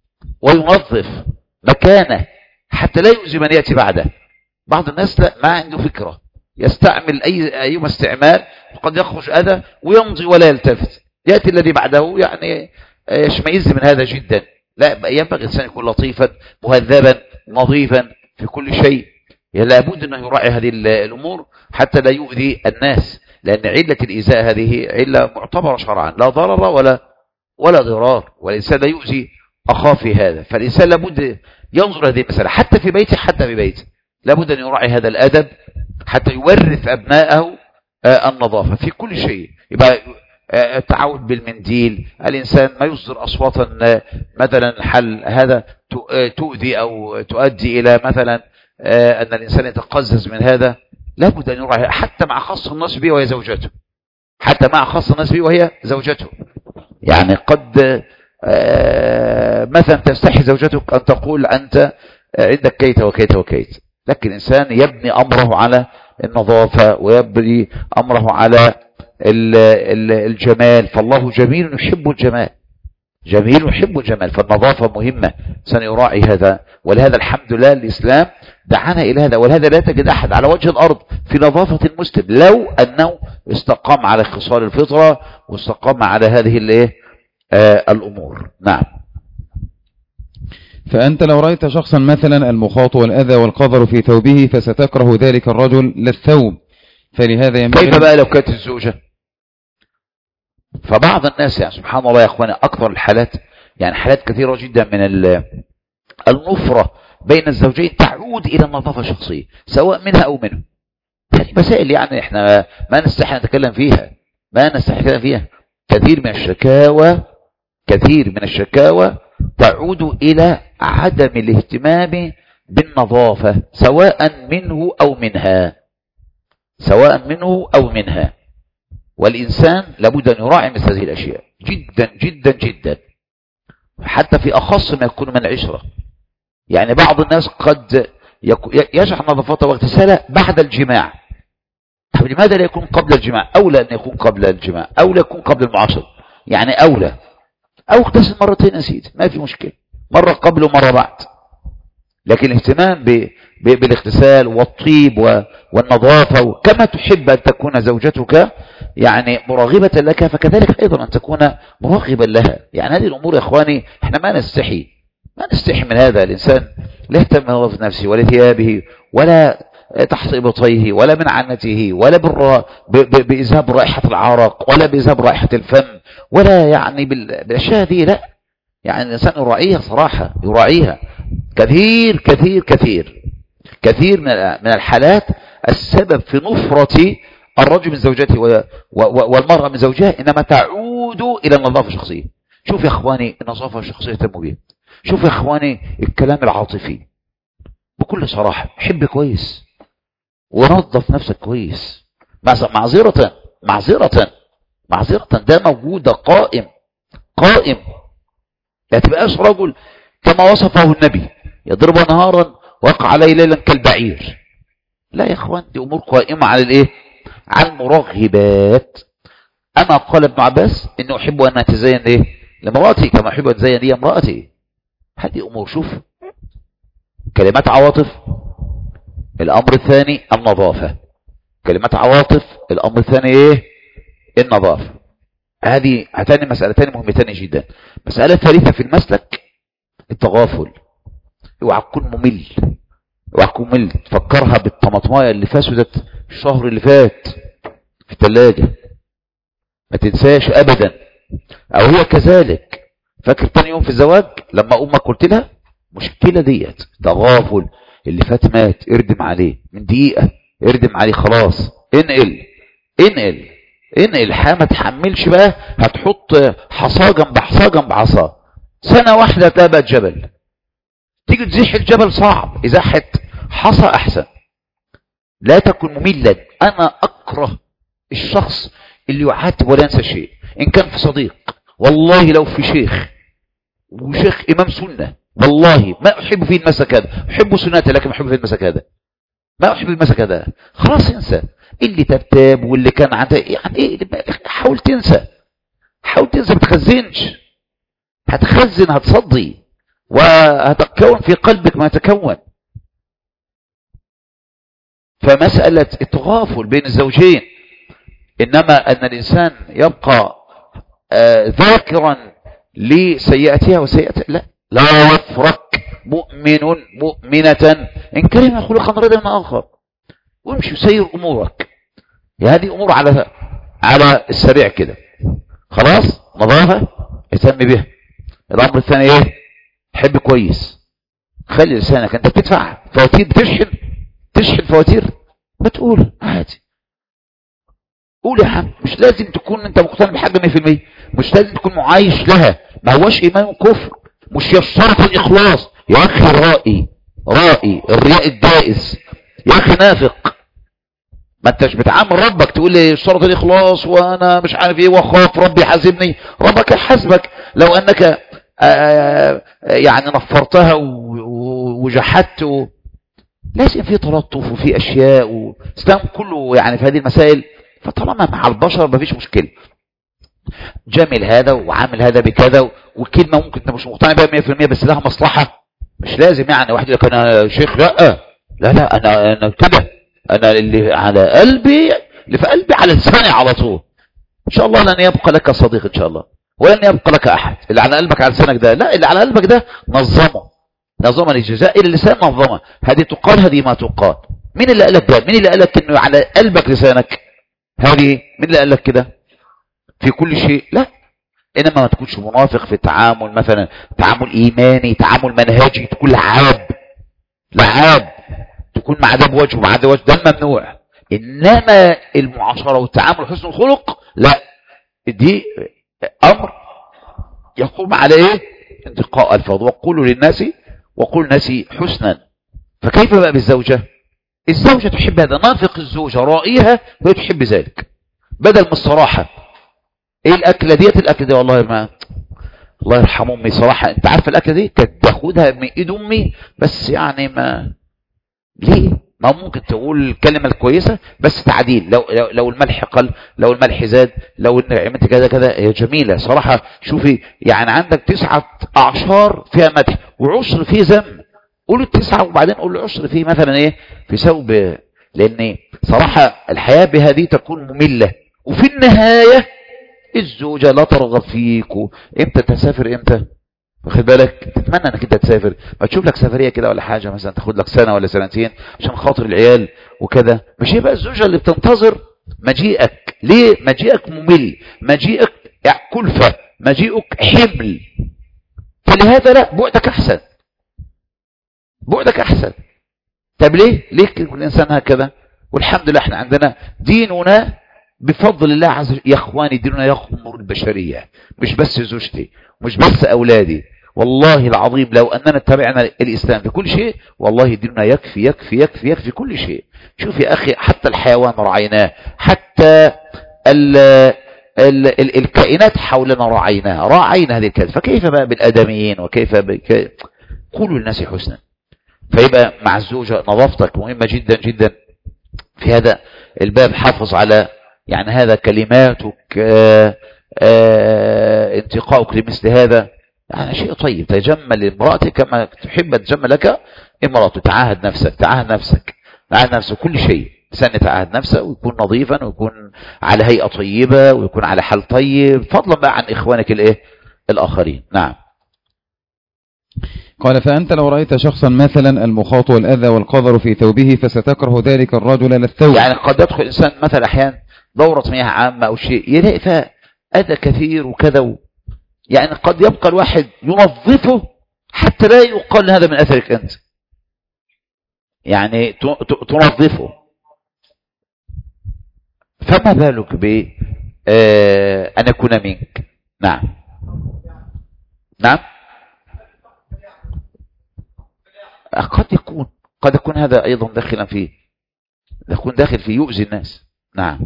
وينظف مكانه حتى لا يؤذي من يأتي بعده. بعض الناس لا، ما عنده فكرة، يستعمل أي أيما استعمال قد يخرج أذى ويمضي ولا يلتفت، يأتي الذي بعده يعني يشمئز من هذا جدا. لا، ينبغي الإنسان يكون لطيفا مهذبا نظيفا في كل شيء. لابد أنه يراعي هذه الأمور حتى لا يؤذي الناس، لأن علة الإيذاء هذه علة معتبرة شرعا، لا ضرر ولا ولا ضرار، والإنسان لا يؤذي أخاه في هذا. فالإنسان لابد ينظر هذه المسألة حتى في بيته، حتى في بيته لابد أن يراعي هذا الأدب حتى يورث أبنائه النظافة في كل شيء. يبقى التعود بالمنديل، الإنسان ما يصدر أصواتا مثلا حل هذا تؤذي أو تؤدي إلى مثلا أن الإنسان يتقزز من هذا. لابد أن يراعي حتى مع خاص الناس به وهي زوجته، حتى مع خاص الناس به وهي زوجته. يعني قد مثلا تستحي زوجتك أن تقول أنت عندك كيت وكيت وكيت، لكن الإنسان يبني أمره على النظافة ويبني أمره على الجمال، فالله جميل يحب الجمال، جميل يحب الجمال، فالنظافة مهمة، سنراعي هذا. ولهذا الحمد لله الإسلام دعانا إلى هذا، ولهذا لا تجد أحد على وجه الأرض في نظافة المسلم لو أنه استقام على خصال الفطرة واستقام على هذه الايه آه الأمور. نعم. فأنت لو رأيت شخصا مثلا المخاط والأذى والقذر في ثوبه فستكره ذلك الرجل للثوب، فلهذا ينبغي. كيف بقى لو كانت الزوجة؟ فبعض الناس يعني سبحان الله يا أخواني أكثر الحالات، يعني حالات كثيرة جدا من النفرة بين الزوجين تعود إلى النظافة الشخصية سواء منها أو منه. هذه مسائل يعني إحنا ما نستحي نتكلم فيها، ما نستحي نتكلم فيها. كثير من الشكاوى كثير من الشكاوى تعود إلى عدم الاهتمام بالنظافة سواء منه أو منها، سواء منه أو منها. والإنسان لابد أن يراعي مثل هذه الأشياء جدا جدا جدا، حتى في أخص ما يكون من العشرة. يعني بعض الناس قد يجعل نظافته واغتساله بعد الجماع. طب لماذا لا يكون قبل الجماع؟ أولى أن يكون قبل الجماع، أولى يكون قبل المعاصرة، يعني أولى. أو اغتسل مرتين يا سيدي، ما في مشكلة، مرة قبل ومرة بعد. لكن الاهتمام بالاغتسال والطيب والنظافة كما تحب أن تكون زوجتك يعني مرغبة لك، فكذلك أيضا أن تكون مرغبا لها. يعني هذه الأمور يا إخواني إحنا ما نستحي ما نستحي من هذا. الإنسان لا يهتم بنظافة نفسه ولا ثيابه ولا تحت إبطيه ولا من عنته ولا بإذهاب رائحة العرق ولا بإذهاب رائحة الفم ولا يعني بالأشياء هذه. لا، يعني الإنسان يراعيها صراحة، يراعيها. كثير كثير كثير كثير من الحالات السبب في نفرة الرجل من زوجته والمرأة من زوجها إنما تعود إلى النظافة الشخصية. شوف يا إخواني النظافة الشخصية تهتموا بيها. شوف يا إخواني الكلام العاطفي بكل صراحة، حب كويس ونظف نفسك كويس. معذرة معذرة معذرة ده موجودة قائم قائم. لا تبقاش رجل كما وصفه النبي يضرب نهارا وقع عليه ليلا كالبعير. لا يا اخوان، دي امور قائمة على الايه؟ على المرغبات. اما قال ابن عباس انه احب ان اتزين ايه لمراتي كما احب ان تزين لي امراتي. هذه امور. شوف كلمات عواطف. الامر الثاني النظافة. كلمات عواطف. الامر الثاني ايه؟ النظافة. هذه هاتان مسألتان مهمتان جدا. مسألة ثالثة في المسلك التغافل. اوعى تكون ممل، اوعى تكون ممل تفكرها بالطماطمايه اللي فسدت الشهر اللي فات في الثلاجة، ما تنساش ابدا. او هو كذلك. فاكر تاني يوم في الزواج لما امك قلت لها مشكلة ديت تغافل، اللي فات مات، اردم عليه من دقيقة، اردم عليه خلاص، انقل انقل انقل. ما تحملش بقى هتحط حصاه جنب حصاه جنب حصاه. سنة واحدة تابت جبل. تيجي تزيح الجبل صعب، ازاحة حصى احسن. لا تكن مملا. انا اكره الشخص اللي يعاتب ولا ينسى شيء. ان كان في صديق، والله لو في شيخ وشيخ امام سنة، والله ما احب فيه المسك هذا، احب سنته لكن ما احب فيه المسك هذا، ما احب المسك هذا. خلاص انسى. اللي تبتاب واللي كان عنده يعني ايه، حاول تنسى، حاول تنسى. ما تخزنش. هتخزن هتصدي وهتكون في قلبك ما تكون. فمسألة التغافل بين الزوجين، انما ان الانسان يبقى آه ذاكرا لسيئاتها وسيئاتها، لا لا يفرق مؤمن مؤمنة ان كره خلقا رضا من اخر. وامشي وسير امورك. هذه امور على على السريع كده. خلاص نظافة اهتم بها. الامر الثاني ايه؟ حب كويس. خلي لسانك. انت بتدفع فواتير، بتشحن تشحن فواتير، ما تقول عادي. قول يا عم. مش لازم تكون انت مقتنع بحاجه مية في المية، مش لازم تكون معايش لها. ما هوش ايمان وكفر، مش يشترط الاخلاص. يا اخي رائي رائي الرياء الدائز يا اخي نافق. ما انتش بتعامل ربك تقول لي اشترط الاخلاص وانا مش عارف ايه واخاف ربي يحاسبني. ربك يحاسبك لو انك آآ يعني نفرتها وجحدت. لازم في تلطف وفي اشياء واسلام كله يعني في هذه المسائل. فطالما مع البشر مفيش مشكله. جامل هذا وعامل هذا بكذا، وكلمه ممكن انت مش مقتنع بها مية في المية بس لها مصلحه. مش لازم يعني واحد يقول لك انا شيخ، لا لا لا انا انا كده، انا اللي على قلبي اللي في قلبي على لساني على طول. ان شاء الله لن يبقى لك صديق ان شاء الله، ولن يبقى لك احد. اللي على قلبك على لسانك ده لا، اللي على قلبك ده نظمه نظمه الجزاء الى اللسان نظمه. هذه تقال هذه ما تقال. مين اللي قال لك ده؟ مين اللي قال لك انه على قلبك لسانك؟ هذه مين اللي قال لك كده في كل شيء؟ لا. انما ما تكونش منافق في التعامل، مثلا تعامل ايماني، تعامل منهجي، تكون لعاب لعاب، تكون مع ده بوجه ومع ده وجه، ده الممنوع. انما المعاشره والتعامل حسن الخلق لا، دي امر يقوم على ايه؟ انتقاء الفاظ. وقولوا للناس وقول الناس حسنا. فكيف بقى بالزوجه؟ الزوجه تحب هذا. نافق الزوجه رائيها وهي تحب ذلك، بدل من الصراحه. ايه الاكله ديت؟ الاكله دي والله ما الله يرحم امي صراحه، انت عارفه الاكله دي كانت تاخدها من ايد امي بس يعني ما ليه؟ ما ممكن تقول الكلمه الكويسه بس تعديل. لو لو, لو الملح قل، لو الملح زاد، لو عملت كذا كذا. هي جميله صراحه. شوفي يعني عندك تسعه اعشار فيها مدح وعشر فيه ذم. قول التسعه وبعدين قول العشر فيه مثلا ايه؟ في ثوب. لان صراحه الحياه بهذه تكون ممله. وفي النهايه الزوجه لا ترغب فيك. امتى تسافر؟ امتى واخد بالك؟ تتمنى انك انت تسافر، ما تشوف لك سفريه كده ولا حاجه مثلا تاخد لك سنه ولا سنتين عشان خاطر العيال وكذا. مش هي بقى الزوجه اللي بتنتظر مجيئك. ليه؟ مجيئك ممل، مجيئك كلفه، مجيئك حمل. فلهذا لا، بعدك أحسن، بعدك أحسن. طب ليه؟ ليه الإنسان هكذا؟ والحمد لله احنا عندنا ديننا بفضل الله عز وجل يا اخواني، ديننا يغمر البشرية، مش بس زوجتي، مش بس أولادي. والله العظيم لو أننا اتبعنا الإسلام في كل شيء، والله ديننا يكفي يكفي يكفي يكفي كل شيء. شوف يا أخي، حتى الحيوان رعيناه، حتى ال ال ال الكائنات حولنا رعيناها، راعينا هذه الكائنات، فكيف بقى بالآدميين؟ وكيف بك... قولوا للناس حسنا. فيبقى مع الزوجة نظافتك مهمة جدا جدا في هذا الباب. حافظ على يعني هذا كلماتك، آآ آآ انتقاؤك لمثل هذا يعني شيء طيب. تجمل امرأتك كما تحب تجمل لك امرأتك. تعاهد نفسك، تعاهد نفسك، تعاهد نفسك كل شيء. سنة تعاهد نفسه ويكون نظيفا ويكون على هيئة طيبة ويكون على حال طيب، فضلا بقى عن إخوانك الايه الآخرين. نعم. قال فأنت لو رأيت شخصا مثلا المخاط والأذى والقذر في ثوبه فستكره ذلك الرجل للثوب. يعني قد يدخل إنسان مثلا أحيانا دورة مياه عامة أو شيء، يلاقي فيها أذى كثير وكذا، يعني قد يبقى الواحد ينظفه حتى لا يقال هذا من أثرك أنت، يعني تنظفه. فما بالك ب آه أن يكون منك. نعم نعم. قد يكون قد يكون هذا أيضا داخلا فيه، يكون داخل في يؤذي الناس. نعم.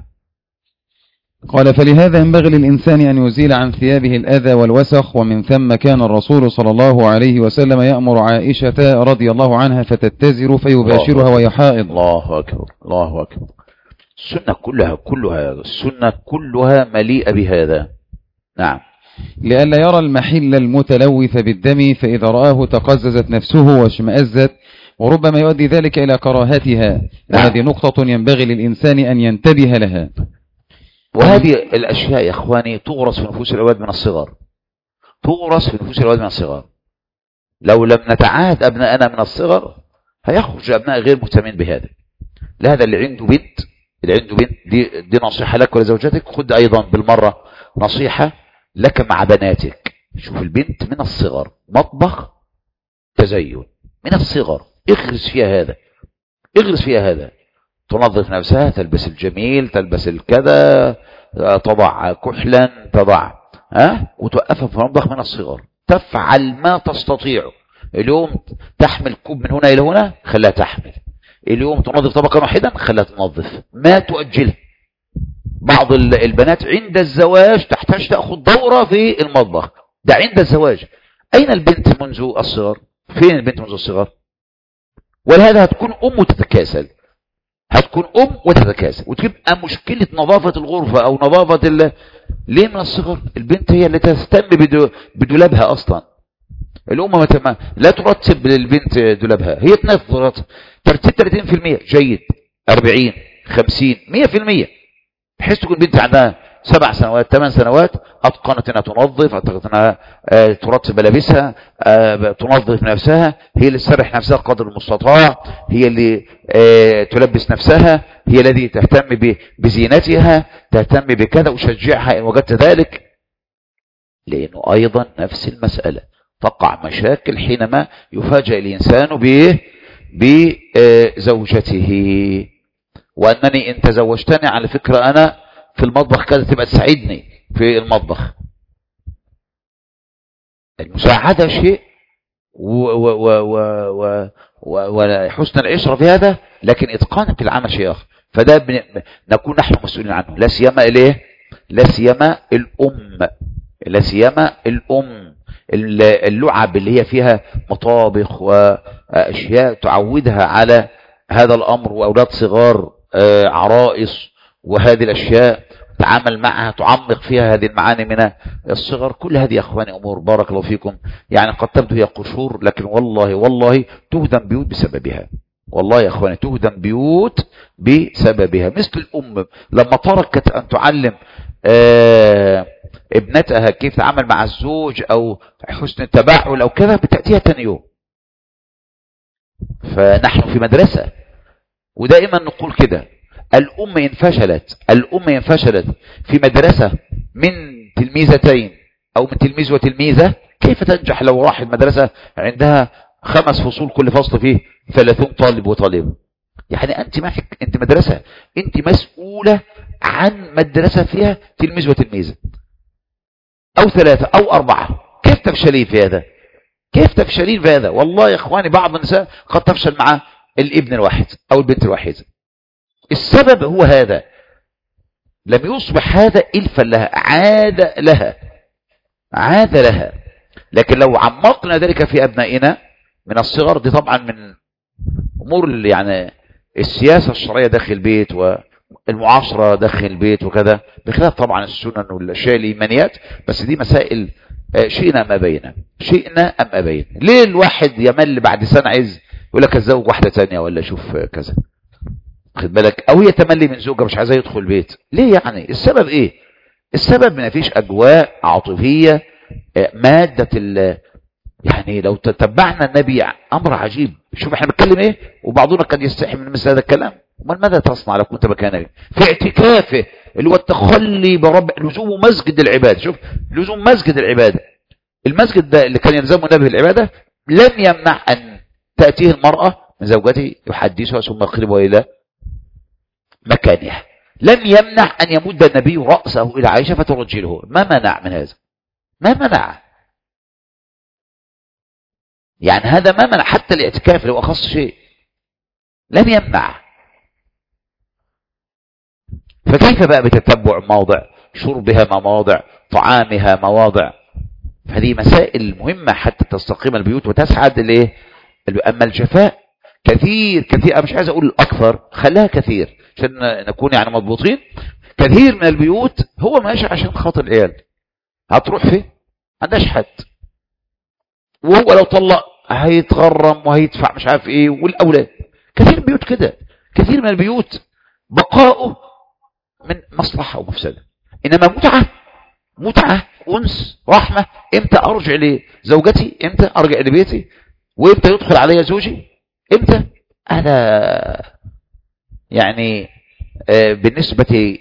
قال فلهذا ينبغي للإنسان أن يزيل عن ثيابه الأذى والوسخ، ومن ثم كان الرسول صلى الله عليه وسلم يأمر عائشة رضي الله عنها فتتزر فيباشرها وهي حائض. الله أكبر الله أكبر. السنة كلها كلها السنة كلها مليئة بهذا. نعم. لئلا يرى المحل المتلوث بالدم، فإذا رآه تقززت نفسه واشمأزت، وربما يؤدي ذلك إلى كراهتها. نعم. هذه نقطة ينبغي للإنسان أن ينتبه لها. وهذه الأشياء يا إخواني تغرس في نفوس الأولاد من الصغر، تغرس في نفوس الأولاد من الصغر. لو لم نتعاهد أبناءنا من الصغر هيخرج أبناء غير مهتمين بهذا. لهذا اللي عنده بنت اللي عنده بنت دي, دي نصيحة لك ولزوجتك. خد أيضا بالمرة نصيحة لك مع بناتك. شوف البنت من الصغر مطبخ تزين من الصغر، اغرس فيها هذا، اغرس فيها هذا. تنظف نفسها، تلبس الجميل، تلبس الكذا، تضع كحلا، تضع ها وتوقفها في المطبخ من الصغر. تفعل ما تستطيع. اليوم تحمل كوب من هنا إلى هنا، خليها تحمل. اليوم تنظف طبقا واحدا، خليها تنظف، ما تؤجلها. بعض البنات عند الزواج تحتاج تأخذ دورة في المطبخ، ده عند الزواج. أين البنت منذ الصغر؟ فين البنت منذ الصغر؟ ولهذا هتكون أم وتتكاسل، هتكون أم وتتكاسل، وتبقى مشكلة نظافة الغرفة أو نظافة ال... ليه من الصغر؟ البنت هي اللي تهتم بدولابها أصلا. الأم ما لا ترتب للبنت دولابها، هي تنظر ترتيب ثلاثين بالمئة جيد، أربعين خمسين مئة بالمئة، بحيث تكون بنت عندها سبع سنوات ثمان سنوات أتقنت أنها تنظف، أتقنت أنها آه ترتب ملابسها، آه تنظف نفسها، هي اللي تسرح نفسها قدر المستطاع، هي اللي آه تلبس نفسها، هي الذي تهتم بزينتها، تهتم بكذا، وشجعها إن وجدت ذلك. لأنه أيضا نفس المسألة تقع مشاكل حينما يفاجأ الإنسان بزوجته. وأنني إن تزوجتني على فكرة أنا في المطبخ كذا، تبقى تساعدني في المطبخ. المساعدة شيء وحسن العشرة في هذا، لكن إتقانك العمل شيء آخر. فده نكون نحن مسؤولين عنه، لا سيما إليه لا سيما الأم لا سيما الأم اللعب اللي هي فيها مطابخ وأشياء تعودها على هذا الأمر، وأولاد صغار عرائس وهذه الأشياء تعامل معها، تعمق فيها هذه المعاني من الصغر. كل هذه يا أخواني أمور بارك الله فيكم يعني قد تبدو هي قشور، لكن والله والله تهدم بيوت بسببها. والله يا أخواني تهدم بيوت بسببها. مثل الأم لما تركت أن تعلم آه ابنتها كيف تعامل مع الزوج أو حسن التباعل أو كذا، بتأتيها تاني يوم. فنحن في مدرسة، ودائما نقول كده، الأم إن فشلت الأم إن فشلت في مدرسة من تلميذتين أو من تلميذ وتلميذة، كيف تنجح لو راح المدرسة عندها خمس فصول كل فصل فيه ثلاثون طالب وطالب؟ يعني أنت معك، أنت مدرسة، أنت مسؤولة عن مدرسة فيها تلميذ وتلميذة أو ثلاثة أو أربعة. كيف تفشلين في هذا؟ كيف تفشلين في هذا؟ والله يا إخواني بعض النساء قد تفشل مع الابن الواحد أو البنت الواحدة. السبب هو هذا، لم يصبح هذا إلفا لها، عاد لها، عاد لها. لكن لو عمقنا ذلك في أبنائنا من الصغر، دي طبعا من أمور يعني السياسة الشرعية داخل البيت والمعاشرة داخل البيت وكذا، بخلاف طبعا السنن والأشياء الإيمانيات، بس دي مسائل شئنا أم أبينا، شئنا أم أبينا. ليه الواحد يمل بعد سنة عايز يقول لك اتزوج واحدة ثانية ولا شوف كذا، خد بالك، أو هي تملي من زوجها مش عايزاه يدخل البيت؟ ليه يعني؟ السبب إيه؟ السبب ما فيش أجواء عاطفية مادة ال يعني. لو تتبعنا النبي أمر عجيب، شوف احنا بنتكلم ايه، وبعضنا قد يستحي من مثل هذا الكلام. امال ماذا تصنع لو كنت مكانه في اعتكافه اللي هو التخلي برب، لزوم مسجد العبادة. شوف لزوم مسجد العبادة، المسجد ده اللي كان يلزمه النبي العبادة، لم يمنع أن تأتيه المرأة من زوجته يحدثها ثم يقلبها إلى مكانها، لم يمنع أن يمد النبي رأسه إلى عائشة فترجله، ما منع من هذا، ما منع يعني، هذا ما منع. حتى الاعتكاف لو أخص شيء لم يمنع. فكيف بقى بتتبع موضع شربها مواضع، طعامها مواضع؟ هذه مسائل مهمة حتى تستقيم البيوت وتسعد الايه. أما الجفاء كثير كثير، أنا مش عايز أقول أكثر، خلاها كثير عشان نكون يعني مضبوطين. كثير من البيوت هو ماشي عشان خاطر العيال، هتروح فين؟ عندهاش حد، وهو لو طلق هيتغرم وهيدفع مش عارف ايه، والأولاد. كثير من البيوت كده، كثير من البيوت بقاؤه من مصلحة ومفسدة. إنما متعة، متعة أنس رحمة. إمتى أرجع لزوجتي؟ إمتى أرجع لبيتي؟ وإمتى يدخل علي زوجي؟ إمتى؟ هذا يعني آه بالنسبة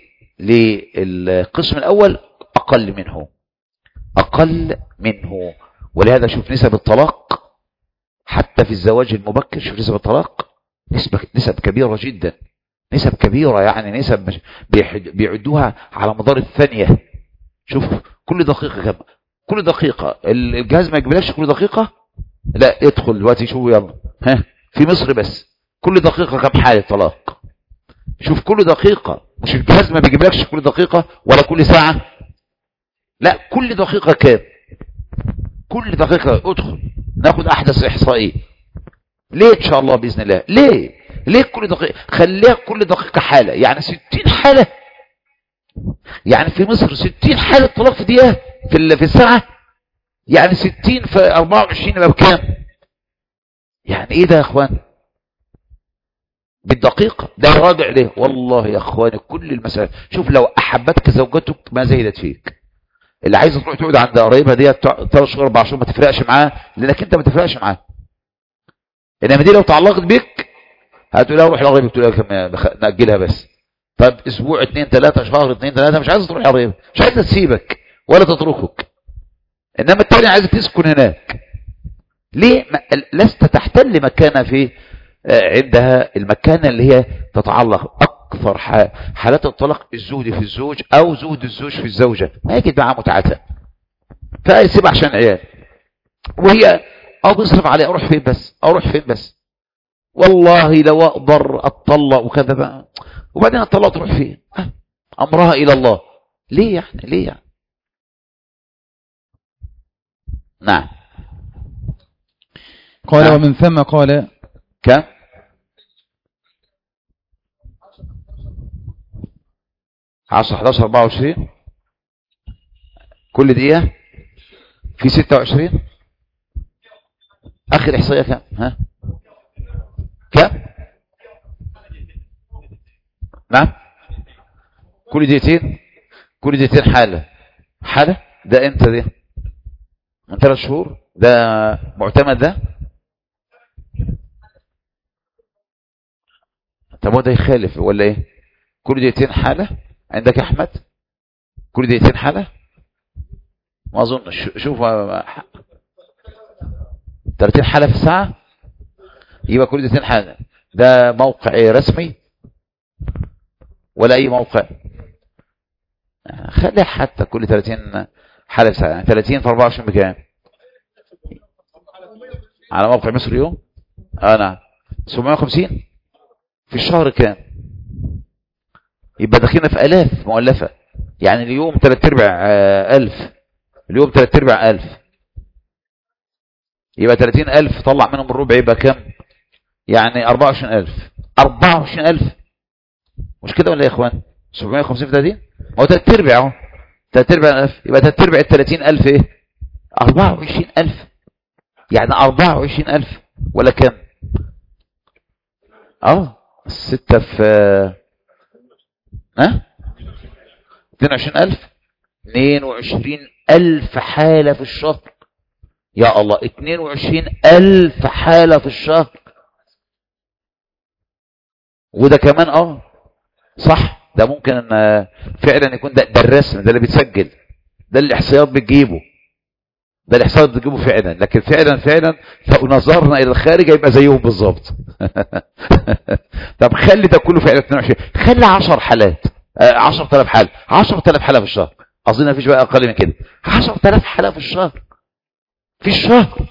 للقسم الأول أقل منه، أقل منه. ولهذا شوف نسب الطلاق حتى في الزواج المبكر، شوف نسب الطلاق نسبة نسب كبيرة جدا، نسب كبيرة يعني، نسب بيعدوها على مدار الثانية. شوف كل دقيقة كم، كل دقيقة الجهاز ما يجيبلكش كل دقيقة، لا ادخل دلوقتي شوف يلا، ها في مصر بس كل دقيقة كم حالة طلاق. شوف كل دقيقة، مش الجهاز ما بيجيبلكش كل دقيقة ولا كل ساعة، لا كل دقيقة كام، كل دقيقة ادخل ناخد احدث احصائية. ليه ان شاء الله باذن الله؟ ليه ليه كل دقيقة؟ خليها كل دقيقة حالة، يعني ستين حالة، يعني في مصر ستين حالة طلاق في دقيقة في في الساعة، يعني ستين في أربعة وعشرين يبقى بكام؟ يعني ايه ده يا اخوان؟ بالدقيقة ده راجع ليه؟ والله يا اخواني كل المسائل، شوف لو احبتك زوجتك ما زهدت فيك. اللي عايز تروح تقعد عند قرايبها دي ثلاث شهور اربع شهور ما تفرقش معاه، لانك انت ما تفرقش معاه. انما دي لو تعلقت بك هتقول لها روح لقرايبك، تقول لها نأجلها بس. طب اسبوع اثنين ثلاثة، شهر اثنين ثلاثة، مش عايز تروح لقرايبك، مش عايز تسيبك ولا تتركك. انما الثاني عايز تسكن هناك. ليه؟ لست تحتل مكانة في عندها المكانة اللي هي تتعلق. اكثر حالات الطلاق الزهد في الزوج او زهد الزوج في الزوجة، ما يجد معها متعتها فيسيبها عشان عيال، وهي او بيصرف عليه اروح فين بس، اروح فين بس، والله لو اقدر اتطلق وكذا بقى، وبعدين الطلاق تروح فين؟ امرها الى الله. ليه يعني؟ ليه يعني؟ نعم. قال نعم. ومن ثم قال كم؟ عشرة حداشر اربعة وعشرين كل دقيقة في ستة وعشرين. اخر احصائية كم؟ ها كم؟ نعم كل دقيقتين، كل دقيقتين حالة، حالة. ده امتى ده؟ من ثلاث شهور؟ ده معتمد ده؟ طب هو ده يخالف ولا ايه؟ كل دقيقتين حالة عندك يا احمد؟ كل دقيقتين حالة؟ ما اظنش. شوف ثلاثين حالة في الساعة، يبقى كل دقيقتين حالة. ده موقع رسمي ولا أي موقع؟ خلي حتى كل ثلاثين حالة في الساعة، يعني ثلاثين في أربعة وعشرين بكام؟ على موقع مصر اليوم أنا سبعمائة وخمسين في الشهر كام؟ يبقى دخلنا في آلاف مؤلفة. يعني اليوم ثلاث ارباع ألف، اليوم ثلاث ارباع ألف، يبقى ثلاثين ألف طلع منهم الربع يبقى كم؟ يعني أربعة وعشرين ألف. أربعة وعشرين ألف مش كده ولا يا إخوان؟ سبعمائة وخمسين في ثلاثين هو ثلاث ارباع اهو، ثلاث ارباع ألف، يبقى ثلاث ارباع ال ثلاثين ألف إيه؟ أربعة وعشرين ألف. يعني أربعة وعشرين ألف ولا كم؟ اه ستة في ها اثنين وعشرين ألف، اثنين وعشرين ألف حالة في الشهر. يا الله، اثنين وعشرين ألف حالة في الشهر. وده كمان اه صح، ده ممكن ان فعلا يكون ده, ده الرسم، ده اللي بيتسجل، ده الاحصائيات بتجيبه، ده الاحصائيات بتجيبه فعلا. لكن فعلا فعلا لو نظرنا الى الخارج هيبقى زيهم بالظبط. طب خلي ده كله فعلا اثنين وعشرين، خلي عشر حالات، عشرة آلاف حالة، عشرة آلاف حالة في الشهر. اظن مفيش بقى اقل من كده، عشرة آلاف حالة في الشهر، في الشهر.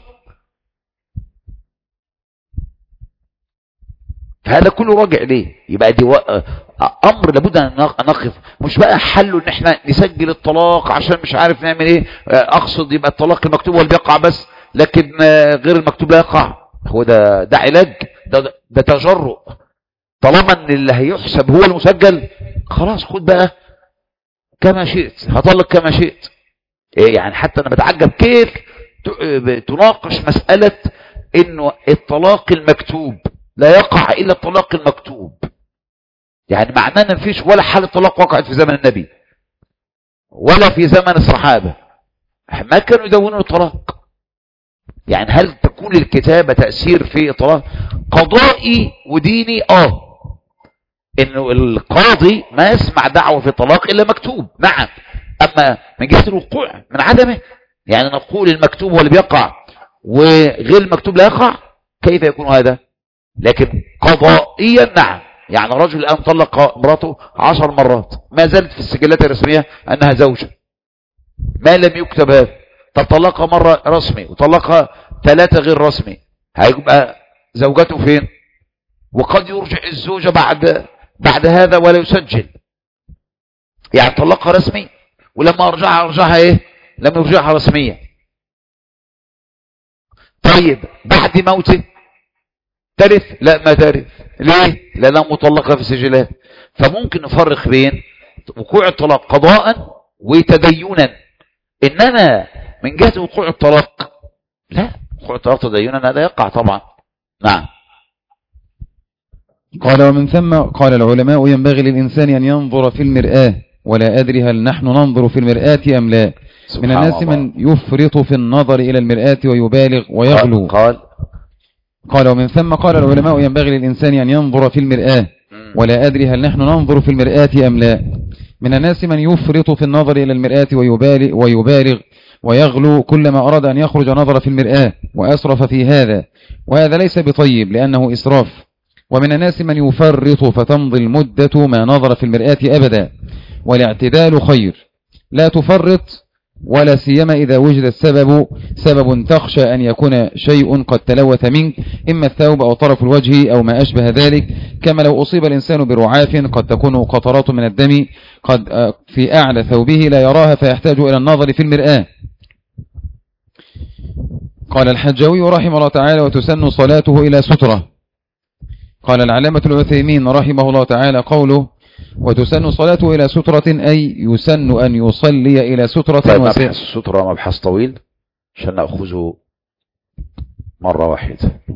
فهذا كله راجع ليه؟ يبقى دي و... امر لابد ان نقف. مش بقى حله ان احنا نسجل الطلاق عشان مش عارف نعمل ايه. اقصد يبقى الطلاق المكتوب هو اللي بيقع بس، لكن غير المكتوب لا يقع. هو ده ده علاج؟ ده ده تجرؤ. طالما ان اللي هيحسب هو المسجل، خلاص خد بقى كما شئت، هطلق كما شئت. إيه يعني حتى انا بتعجب كيف تناقش مسألة انه الطلاق المكتوب لا يقع الا الطلاق المكتوب. يعني معناه ان مفيش ولا حالة طلاق وقعت في زمن النبي ولا في زمن الصحابة، ما كانوا يدونوا الطلاق. يعني هل تكون الكتابة تأثير في الطلاق؟ قضائي وديني اه، انه القاضي ما يسمع دعوة في الطلاق الا مكتوب، نعم. اما من جهة الوقوع من عدمه، يعني نقول المكتوب هو اللي بيقع وغير المكتوب لا يقع، كيف يكون هذا؟ لكن قضائيا نعم. يعني رجل الآن طلق امراته عشر مرات، ما زالت في السجلات الرسمية أنها زوجة، ما لم يكتب هذا. طب طلقها مرة رسمي وطلقها ثلاثة غير رسمي، هيبقى زوجته فين؟ وقد يرجع الزوجة بعد بعد هذا ولا يسجل. يعني طلقها رسمي ولما أرجعها أرجعها إيه؟ لم يرجعها رسمية. طيب بعد موته ترث؟ لا ما ترث. ليه؟ لأنها مطلقة في السجلات. فممكن نفرق بين وقوع الطلاق قضاء وتدينا. إنما من جهة وقوع الطلاق لا، وقوع الطلاق تدينا هذا يقع طبعا. نعم. قال ومن ثم قال العلماء ينبغي للإنسان أن ينظر في المرآة، ولا أدري هل نحن ننظر في المرآة أم لا. من الناس من يفرط في النظر إلى المرآة ويبالغ ويغلو. قال قال ومن ثم قال العلماء ينبغي للإنسان أن ينظر في المرآة، ولا أدري هل نحن ننظر في المرآة أم لا. من الناس من يفرط في النظر إلى المرآة ويبالغ, ويبالغ ويغلو، كلما أراد أن يخرج نظر في المرآة وأسرف في هذا، وهذا ليس بطيب لأنه إسراف. ومن الناس من يفرط فتمضي المدة ما نظر في المرآة أبدا، والاعتدال خير. لا تفرط ولا سيما إذا وجد السبب سبب تخشى أن يكون شيء قد تلوث منك، إما الثوب أو طرف الوجه أو ما أشبه ذلك، كما لو أصيب الإنسان برعاف قد تكون قطرات من الدم قد في أعلى ثوبه لا يراها فيحتاج إلى النظر في المرآة. قال الحجاوي رحمه الله تعالى وتسن صلاته إلى سترة. قال العلامة العثيمين رحمه الله تعالى قوله وتسن صلاته إلى سترة أي يسن أن يصلي إلى سترة. طيب مبحث السترة مبحث طويل عشان نأخذه مرة واحدة.